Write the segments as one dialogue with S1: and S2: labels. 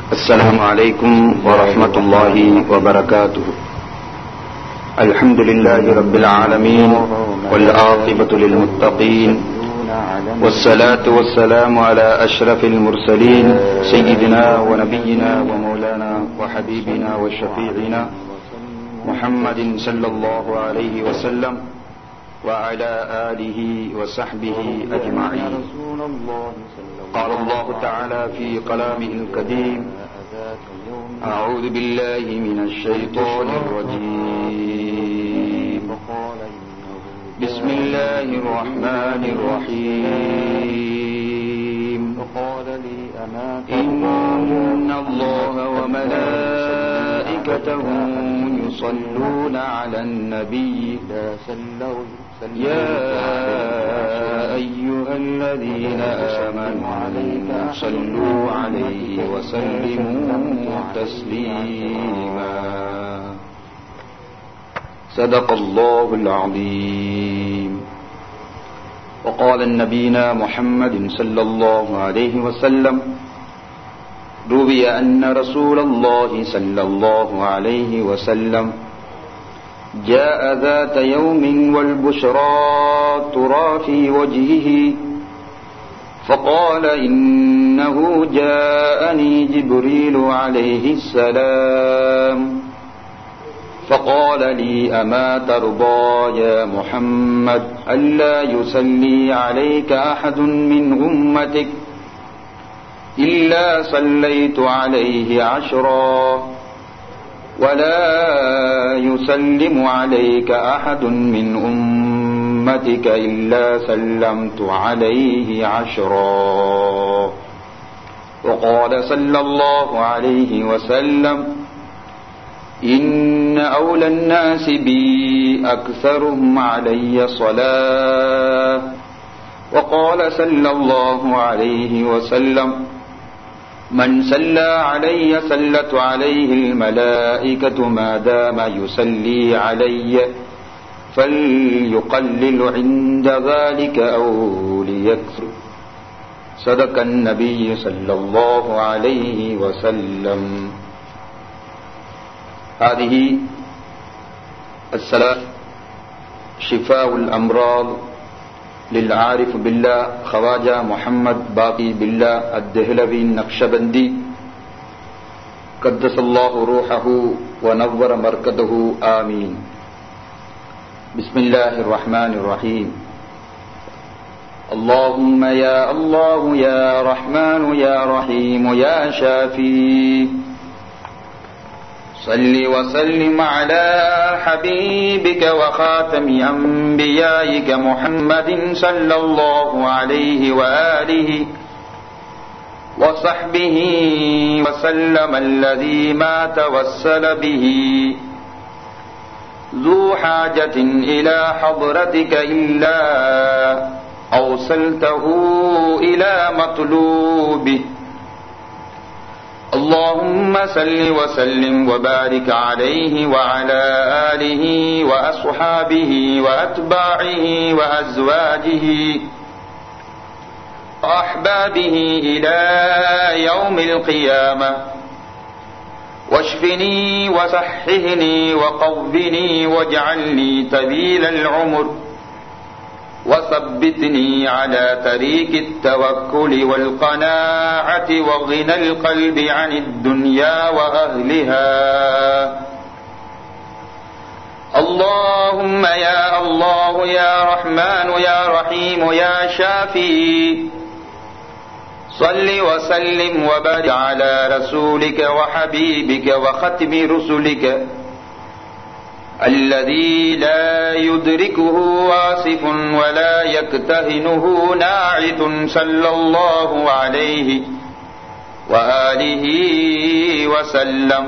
S1: السلام عليكم ورحمة الله وبركاته. الحمد لله رب العالمين والعاقبة للمتقين، والصلاة والسلام على أشرف المرسلين سيدنا ونبينا ومولانا وحبيبنا وشفيعنا محمد صلى الله عليه وسلم وعلى آله وصحبه أجمعين. قال الله تعالى في كلامه القديم: أعوذ بالله من الشيطان الرجيم، بسم الله الرحمن الرحيم. إن الله وملائكته يصلون على النبي يا أيها الذين آمنوا صلوا عليه وسلموا تسليما. صدق الله العظيم. وقال النبينا محمد صلى الله عليه وسلم: روي أن رسول الله صلى الله عليه وسلم جاء ذات يوم والبشرى ترى في وجهه، فقال: إنه جاءني جبريل عليه السلام فقال لي: أما ترضى يا محمد ألا يصلي عليك أحد من أمتك إلا صليت عليه 10 ولا يسلم عليك أحد من أمتك إلا سلمت عليه 10. وقال صلى الله عليه وسلم: إن أولى الناس بي أكثرهم علي صلاة. وقال صلى الله عليه وسلم: من صلى علي صلت عليه الملائكة ما دام يصلي علي فليقلل عند ذلك أو ليكثر. صدق النبي صلى الله عليه وسلم. هذه الصلاة شفاء الأمراض للعارف بالله خواجہ محمد باقی باللہ الدہلوی النقشبندی قدس اللہ روحہ ونور مرکزہ آمین. بسم اللہ الرحمن الرحیم. اللهم یا اللہ یا رحمن یا رحیم یا شافی صل وسلم على حبيبك وخاتم أنبيائك محمد صلى الله عليه وآله وصحبه وسلم الذي ما توسل به ذو حاجة إلى حضرتك إلا أوصلته إلى مطلوبه. اللهم صل وسلم وبارك عليه وعلى آله وأصحابه وأتباعه وأزواجه وأحبابه إلى يوم القيامة. واشفني وصححني وقوّني واجعلني طويل العمر وثبتني على طريق التوكل والقناعة وغنى القلب عن الدنيا وأهلها. اللهم يا الله يا رحمن يا رحيم يا شافي صل وسلم وبارك على رسولك وحبيبك وختم رسلك الذي لا يدركه واصف ولا يكتهنه ناعت صلى الله عليه وآله وسلم.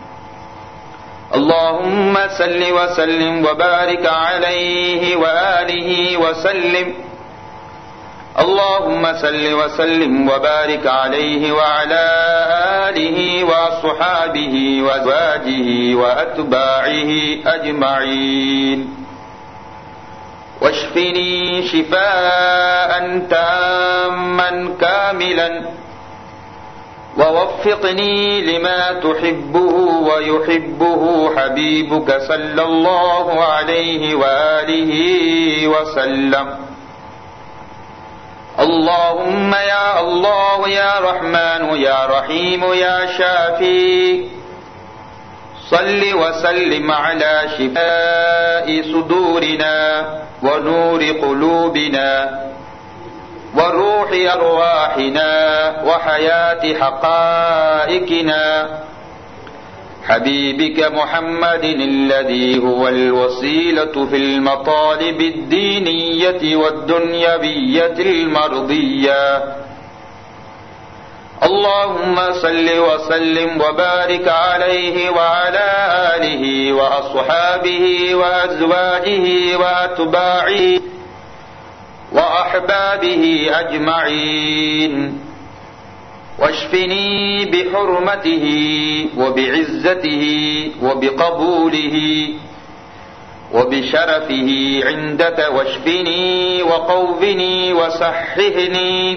S1: اللهم صل وسلم وبارك عليه وآله وسلم. اللهم صل وسلم وبارك عليه وعلى آله وصحابه وأزواجه وأتباعه أجمعين. واشفني شفاء تاما كاملا ووفقني لما تحبه ويحبه حبيبك صلى الله عليه وآله وسلم. اللهم يا الله يا رحمن يا رحيم يا شافي، صل وسلم على شفاء صدورنا ونور قلوبنا وروح أرواحنا وحياة حقائقنا، حبيبك محمد الذي هو الوسيلة في المطالب الدينية والدنيوية المرضية. اللهم صل وسلم وبارك عليه وعلى آله وأصحابه وأزواجه وأتباعه وأحبابه أجمعين، واشفني بحرمته وبعزته وبقبوله وبشرفه عندك، واشفني وقوّني وصححني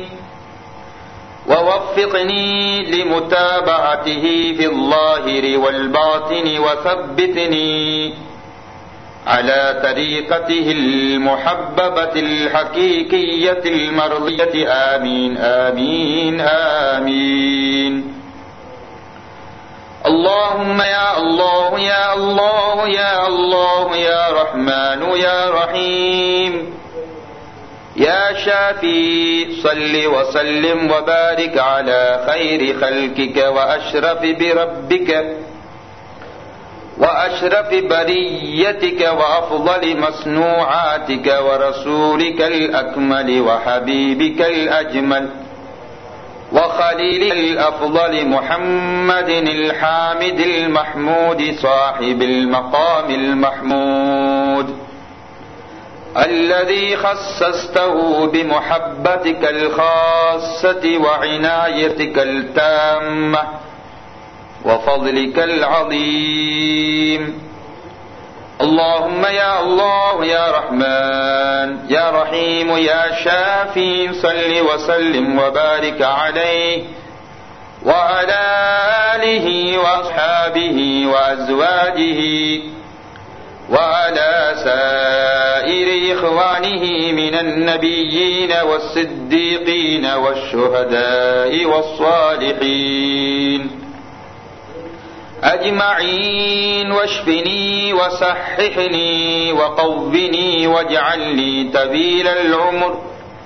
S1: ووفقني لمتابعته في الظاهر والباطن، وثبتني على طريقته المحببة الحقيقية المرضية. آمين آمين آمين. اللهم يا الله يا الله يا الله يا رحمن يا رحيم يا شافي، صل وسلم وبارك على خير خلقك وأشرف بربك وأشرف بريتك وأفضل مصنوعاتك ورسولك الأكمل وحبيبك الأجمل وخليلك الأفضل محمد الحامد المحمود صاحب المقام المحمود، الذي خصصته بمحبتك الخاصة وعنايتك التامة وفضلك العظيم. اللهم يا الله يا رحمن يا رحيم يا شافي، صل وسلم وبارك عليه وعلى آله وأصحابه وأزواجه وعلى سائر إخوانه من النبيين والصديقين والشهداء والصالحين أجمعين، واشفني وصححني وقوّني واجعل لي طويل العمر،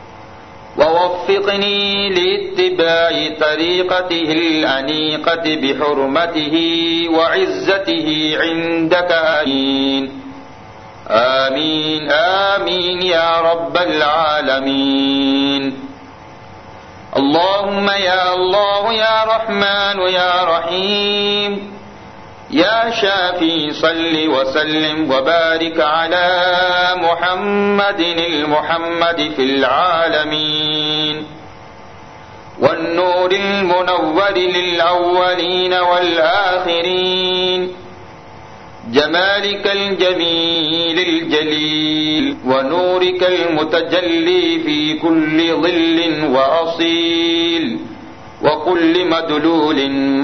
S1: ووفقني لاتباع طريقته الأنيقة بحرمته وعزته عندك. آمين آمين آمين يا رب العالمين. اللهم يا الله يا رحمن يا رحيم يا شافي، صل وسلم وبارك على محمد المحمد في العالمين، والنور المنور للأولين والآخرين، جمالك الجميل الجليل ونورك المتجلي في كل ظل وأصيل وكل مدلول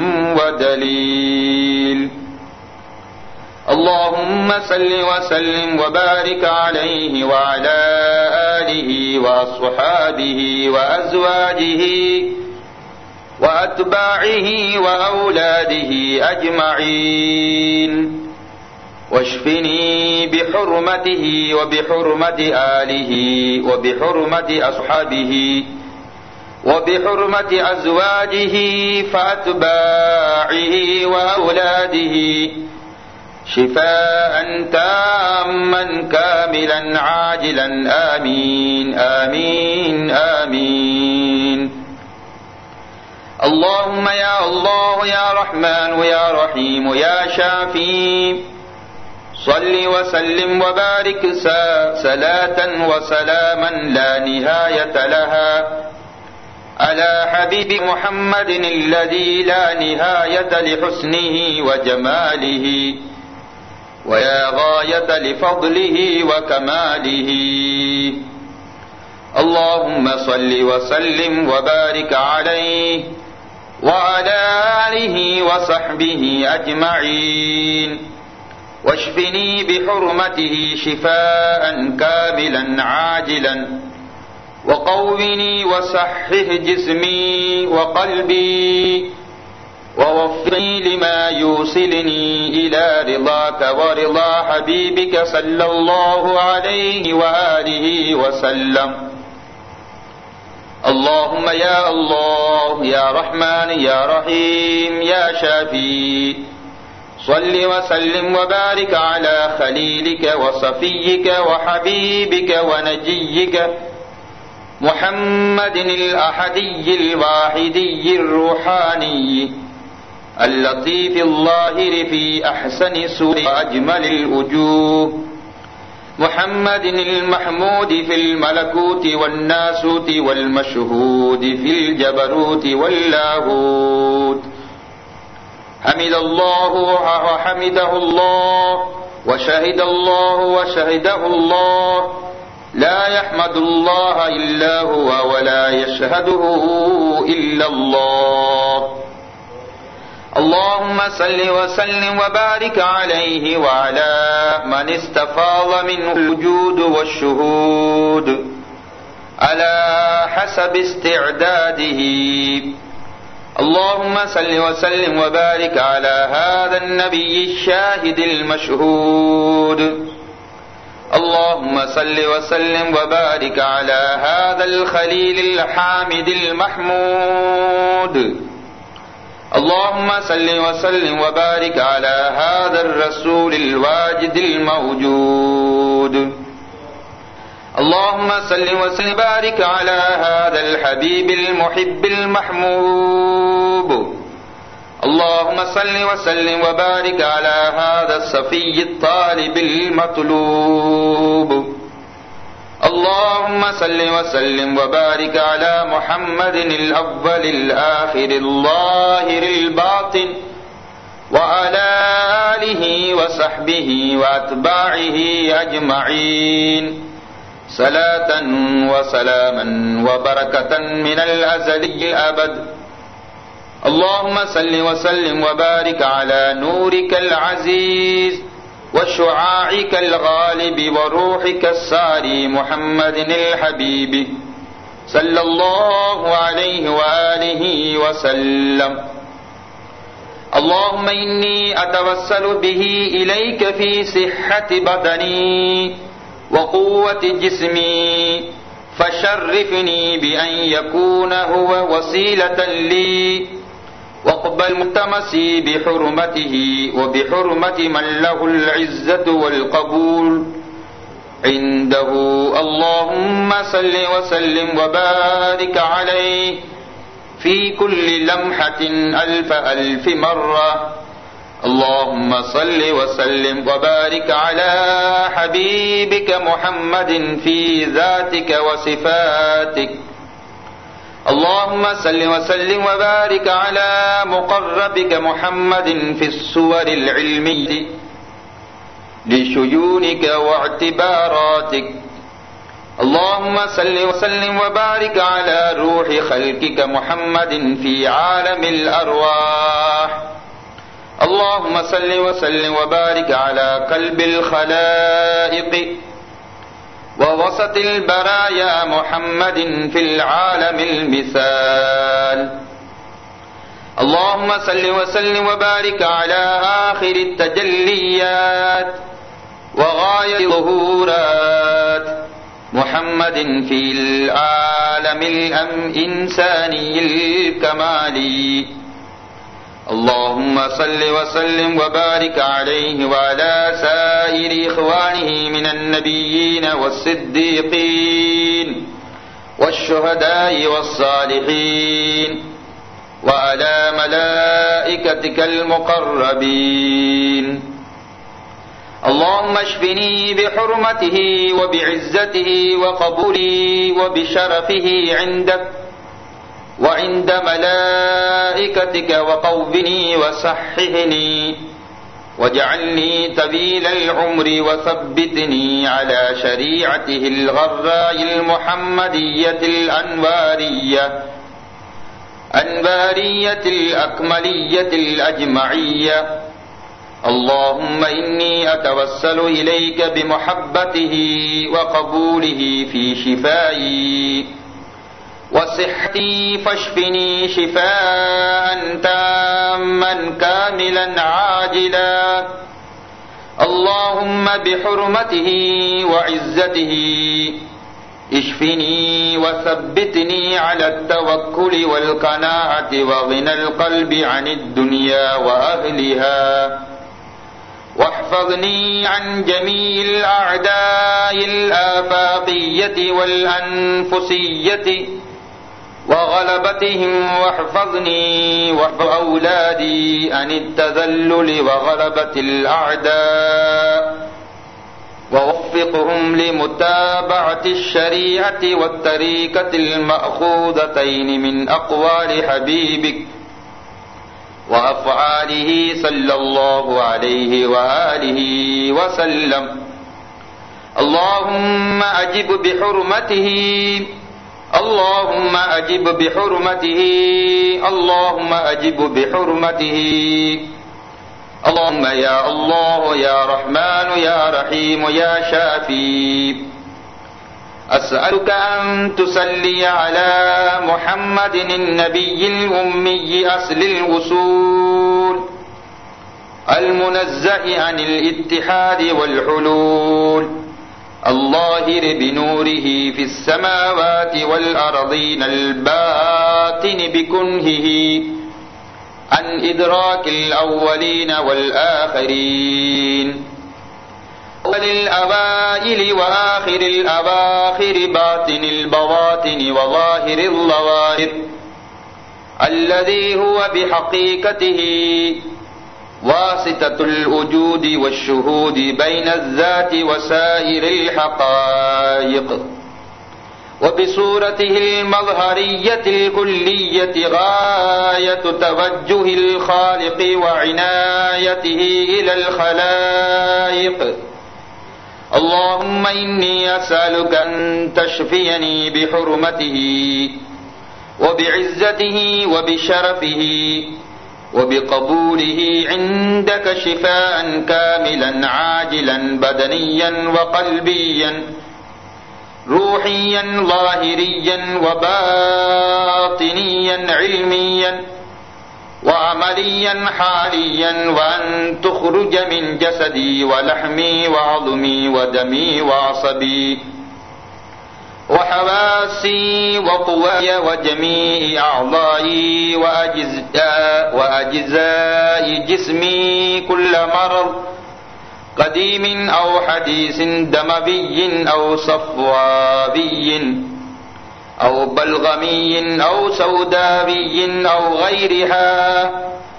S1: ودليل. اللهم صل وسلم وبارك عليه وعلى آله وأصحابه وأزواجه وأتباعه وأولاده أجمعين، واشفني بحرمته وبحرمة آله وبحرمة أصحابه وبحرمة أزواجه فأتباعه وأولاده شفاء تاما كاملا عاجلا. آمين آمين آمين. اللهم يا الله يا رحمن يا رحيم يا شافي، صل وسلم وبارك صلاة وسلاما لا نهاية لها على حبيب محمد الذي لا نهاية لحسنه وجماله ويا غاية لفضله وكماله. اللهم صل وسلم وبارك عليه وعلى آله وصحبه أجمعين، واشفني بحرمته شفاء كاملا عاجلا، وقوّني وصحح جسمي وقلبي، ووفقني لما يوصلني إلى رضاك ورضا حبيبك صلى الله عليه وآله وسلم. اللهم يا الله يا رحمن يا رحيم يا شافي، صل وسلم وبارك على خليلك وصفيك وحبيبك ونجيك محمد الأحدي الواحدي الروحاني اللطيف الظاهر في أحسن سور أجمل الوجوه، محمد المحمود في الملكوت والناسوت والمشهود في الجبروت واللاهوت. حمد الله وحمده الله، وشهد الله وشهده الله، لا يحمد الله إلا هو ولا يشهده إلا الله. اللهم صل وسلم وبارك عليه وعلى من استفاض منه الوجود والشهود على حسب استعداده. اللهم صل وسلم وبارك على هذا النبي الشاهد المشهود. اللهم صل وسلم وبارك على هذا الخليل الحامد المحمود. اللهم صل وسلم وبارك على هذا الرسول الواجد الموجود. اللهم صل وسلم وبارك على هذا الحبيب المحب المحبوب. اللهم صل وسلم وبارك على هذا الصفي الطالب المطلوب. اللهم صل وسلم وبارك على محمد الأول الآخر الظاهر الباطن، وعلى آله وصحبه وأتباعه أجمعين، صلاة وسلاما وبركة من الأزل الأبد. اللهم صل وسلم وبارك على نورك العزيز وشعاعك الغالب وروحك الساري محمد الحبيب صلى الله عليه وآله وسلم. اللهم إني أتوسل به إليك في صحة بدني وقوة جسمي، فشرفني بأن يكون هو وسيلة لي، واقبل ملتمسي بحرمته وبحرمة من له العزة والقبول عنده. اللهم صل وسلم وبارك عليه في كل لمحة ألف ألف مرة. اللهم صل وسلم وبارك على حبيبك محمد في ذاتك وصفاتك. اللهم صل وسلم وبارك على مقربك محمد في الصور العلمية لشيونك واعتباراتك. اللهم صل وسلم وبارك على روح خلقك محمد في عالم الأرواح. اللهم صل وسلم وبارك على قلب الخلائق ووسط البرايا محمد في العالم المثال. اللهم صل وسلم وبارك على آخر التجليات وغاية الظهورات محمد في العالم الإنساني الكمالي. اللهم صل وسلم وبارك عليه وعلى سائر إخوانه من النبيين والصديقين والشهداء والصالحين وعلى ملائكتك المقربين. اللهم اشفني بحرمته وبعزته وقبوله وبشرفه عندك وعند ملائكتك، وقوّني وصححني واجعلني طويل العمر، وثبتني على شريعته الغراء المحمدية الأنوارية البارية الأكملية الأجمعية. اللهم إني أتوسل إليك بمحبته وقبوله في شفائي وصحتي، فاشفني شفاء تاما كاملا عاجلا. اللهم بحرمته وعزته اشفني وثبتني على التوكل والقناعة وغنى القلب عن الدنيا وأهلها، واحفظني عن جميع الأعداء الآفاقية والأنفسية وغلبتهم، واحفظني واحفظ أولادي عن التذلل وغلبة الأعداء، ووفقهم لمتابعة الشريعة والطريقة المأخوذتين من أقوال حبيبك وأفعاله صلى الله عليه وآله وسلم. اللهم أجب بحرمته، اللهم أجب بحرمته، اللهم أجب بحرمته. اللهم يا الله يا رحمن يا رحيم يا شافي، أسألك أن تصلي على محمد النبي الأمي أصل الوصول المنزه عن الاتحاد والحلول، الظاهر بنوره في السماوات والأرضين، الباطن بكنهه عن إدراك الأولين والآخرين، أول الأوائل وآخر الأواخر، باطن البواطن وظاهر الظواهر، الذي هو بحقيقته واسطة الوجود والشهود بين الذات وسائر الحقائق، وبصورته المظهرية الكلية غاية توجه الخالق وعنايته إلى الخلائق. اللهم إني أسألك أن تشفيني بحرمته وبعزته وبشرفه وبقبوله عندك شفاء كاملا عاجلا بدنيا وقلبيا روحيا ظاهريا وباطنيا علميا وعمليا حاليا، وأن تخرج من جسدي ولحمي وعظمي ودمي وعصبي وحواسي وقواي وجميع أعضائي وأجزاء جسمي كل مرض قديم أو حديث، دموي أو صفوابي أو بلغمي أو سوداوي أو غيرها،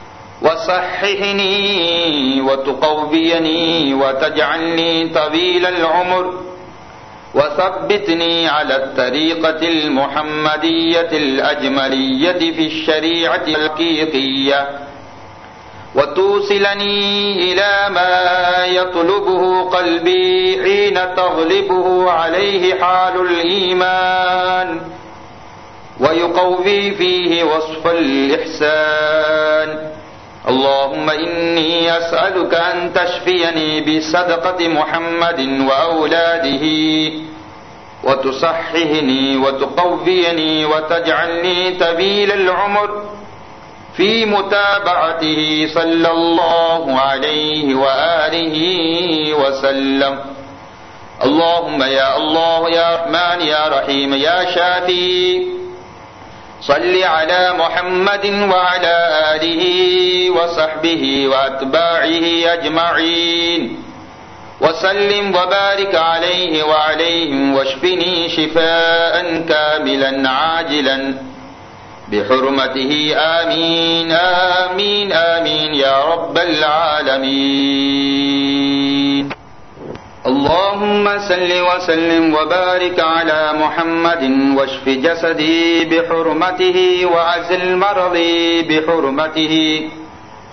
S1: وصححني وتقويني وتجعلني طويل العمر، وثبتني على الطريقة المحمدية الأجملية في الشريعة الحقيقية، وتوصلني إلى ما يطلبه قلبي حين تغلبه عليه حال الإيمان ويقوي فيه وصف الإحسان. اللهم إني أسألك أن تشفيني بصدقة محمد وأولاده، وتصححني وتقويني وتجعلني طويل العمر في متابعته صلى الله عليه وآله وسلم. اللهم يا الله يا رحمن يا رحيم يا شافي، صل على محمد وعلى آله وصحبه وأتباعه أجمعين، وسلم وبارك عليه وعليهم، واشفني شفاء كاملا عاجلا بحرمته. آمين آمين آمين يا رب العالمين. اللهم صل وسلم وبارك على محمد، واشف جسدي بحرمته وعزل مرضي بحرمته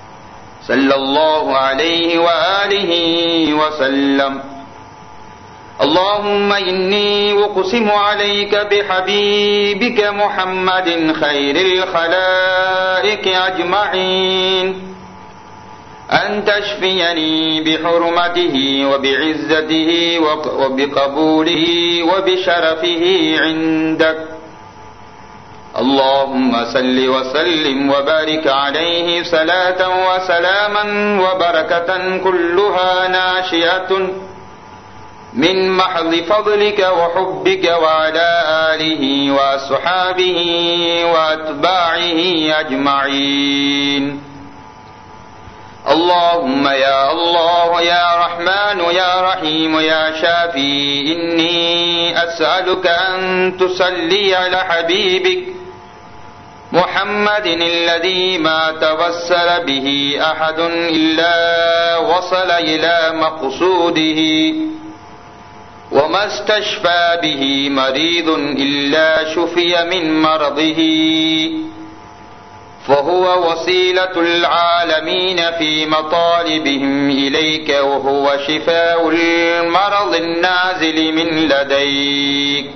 S1: صلى الله عليه وآله وسلم. اللهم إني أقسم عليك بحبيبك محمد خير الخلائق أجمعين أن تشفيني بحرمته وبعزته وبقبوله وبشرفه عندك. اللهم صل وسلم وبارك عليه صلاة وسلاما وبركة كلها ناشئة من محض فضلك وحبك وعلى آله وأصحابه وأتباعه أجمعين. اللهم يا الله يا رحمن يا رحيم يا شافي، إني أسألك أن تصلي على حبيبك محمد الذي ما توسل به أحد إلا وصل إلى مقصوده، وما استشفى به مريض إلا شفي من مرضه، فهو وسيلة العالمين في مطالبهم إليك، وهو شفاء المرض النازل من لديك.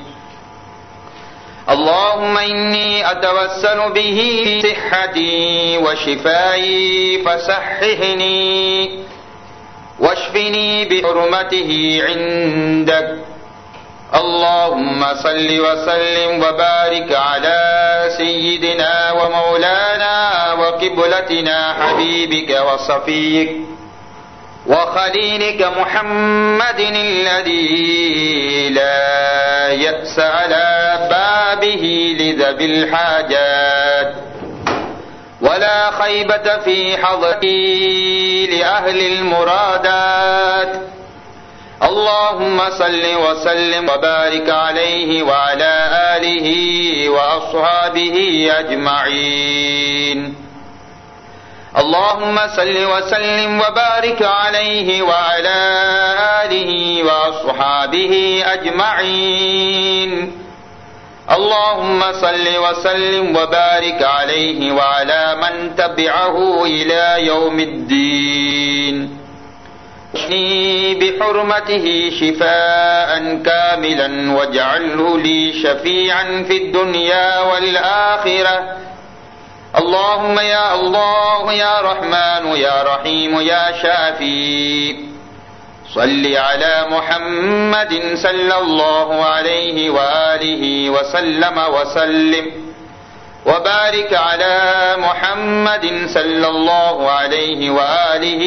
S1: اللهم إني أتوسل به صحتي وشفائي، فصححني واشفني بحرمته عندك. اللهم صل وسلم وبارك على سيدنا ومولانا وقبلتنا حبيبك وصفيك وخليلك محمد الذي لا يأس على بابه لذوي الحاجات ولا خيبة في حضره لأهل المرادات. اللهم صل وسلم وبارك عليه وعلى آله وأصحابه أجمعين. اللهم صل وسلم وبارك عليه وعلى آله وأصحابه أجمعين. اللهم صل وسلم وبارك عليه وعلى من تبعه إلى يوم الدين. اشفني بحرمته شفاء كاملا واجعله لي شفيعا في الدنيا والآخرة. اللهم يا الله يا رحمن يا رحيم يا شافي، صل على محمد صلى الله عليه وآله وسلم وبارك على محمد صلى الله عليه وآله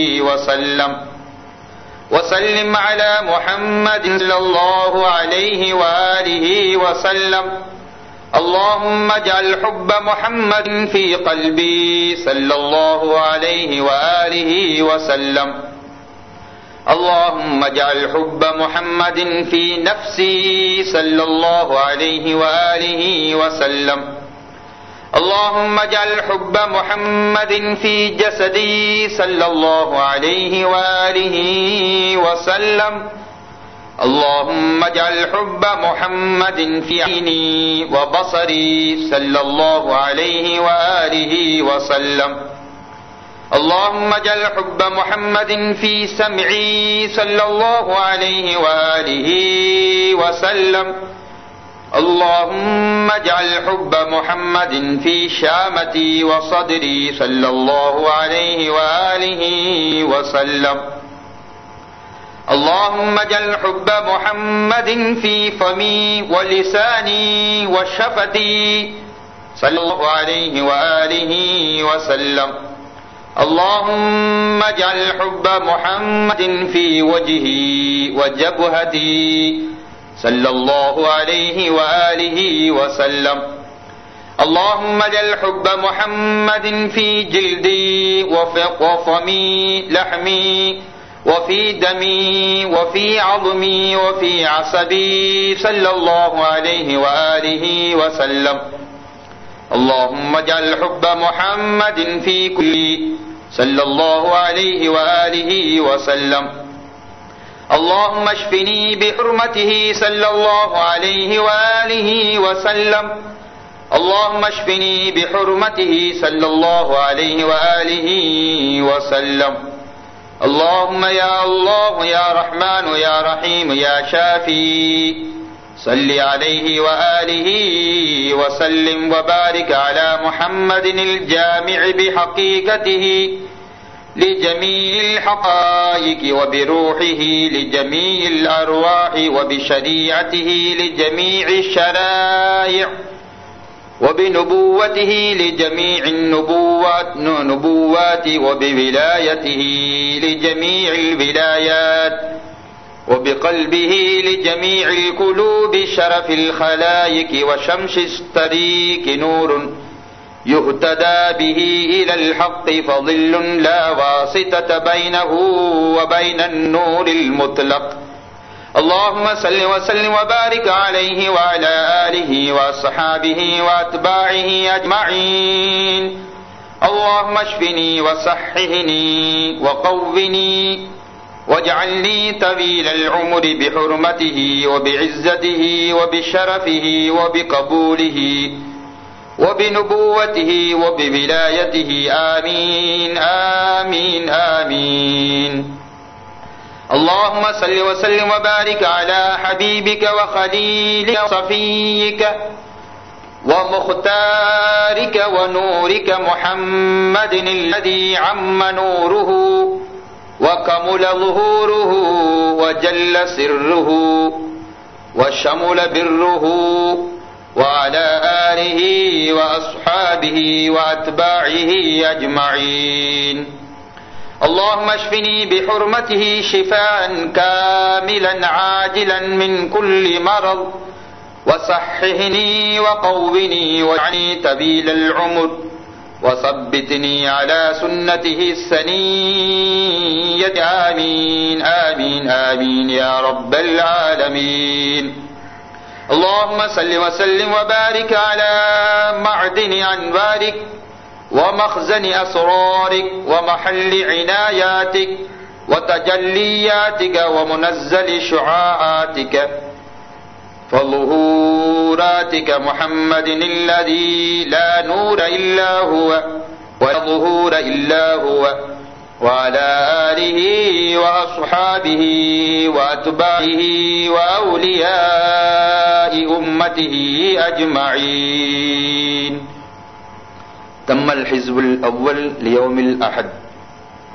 S1: وسلم على محمد صلى الله عليه وآله وسلم. اللهم اجعل حب محمد في قلبي صلى الله عليه وآله وسلم. اللهم اجعل حب محمد في نفسي صلى الله عليه وآله وسلم. اللهم اجعل حب محمد في جسدي صلى الله عليه وآله وسلم. اللهم اجعل حب محمد في عيني وبصري صلى الله عليه وآله وسلم. اللهم اجعل حب محمد في سمعي صلى الله عليه وآله وسلم. اللهم اجعل حب محمد في شامتي وصدري صلى الله عليه وآله وسلم. اللهم اجعل حب محمد في فمي ولساني وشفتي صلى الله عليه وآله وسلم. اللهم اجعل حب محمد في وجهي وجبهتي صلى الله عليه وآله وسلم. اللهم اجعل حب محمد في جلدي وفمي لحمي وفي دمي وفي عظمي وفي عصبي صلى الله عليه وآله وسلم. اللهم اجعل حب محمد في كل صلى الله عليه وآله وسلم. اللهم اشفني بحرمته صلى الله عليه وآله وسلم. اللهم اشفني بحرمته صلى الله عليه وآله وسلم. اللهم يا الله يا رحمن يا رحيم يا شافي صل عليه وآله وسلم وبارك على محمد الجامع بحقيقته لجميع الحقائق وبروحه لجميع الأرواح وبشريعته لجميع الشرائع وبنبوته لجميع النبوات وبولايته لجميع الولايات وبقلبه لجميع القلوب شرف الخلائق وشمس الطريق نور يهتدى به إلى الحق فظل لا واسطة بينه وبين النور المطلق. اللهم صل وسلم وبارك عليه وعلى آله وأصحابه وأتباعه أجمعين. اللهم اشفني وصححني وقوني واجعلني طويل العمر بحرمته وبعزته وبشرفه وبقبوله وبنبوته وبولايته آمين آمين آمين. اللهم صل وسلم وبارك على حبيبك وخليلك وصفيك ومختارك ونورك محمد الذي عم نوره وكمل ظهوره وجل سره وشمل بره وعلى آله وأصحابه وأتباعه أجمعين. اللهم اشفني بحرمته شفاء كاملا عاجلا من كل مرض وصححني وقوني واجعلني طويل العمر وثبتني على سنته السنية آمين آمين آمين يا رب العالمين. اللهم صل وسلم وبارك على معدن أنوارك ومخزن أسرارك ومحل عناياتك وتجلياتك ومنزل شعاعاتك فظهوراتك محمد الذي لا نور إلا هو ولا ظهور إلا هو وعلى آله وأصحابه وأتباعه وأولياء أمته أجمعين. تم الحزب الأول ليوم الأحد.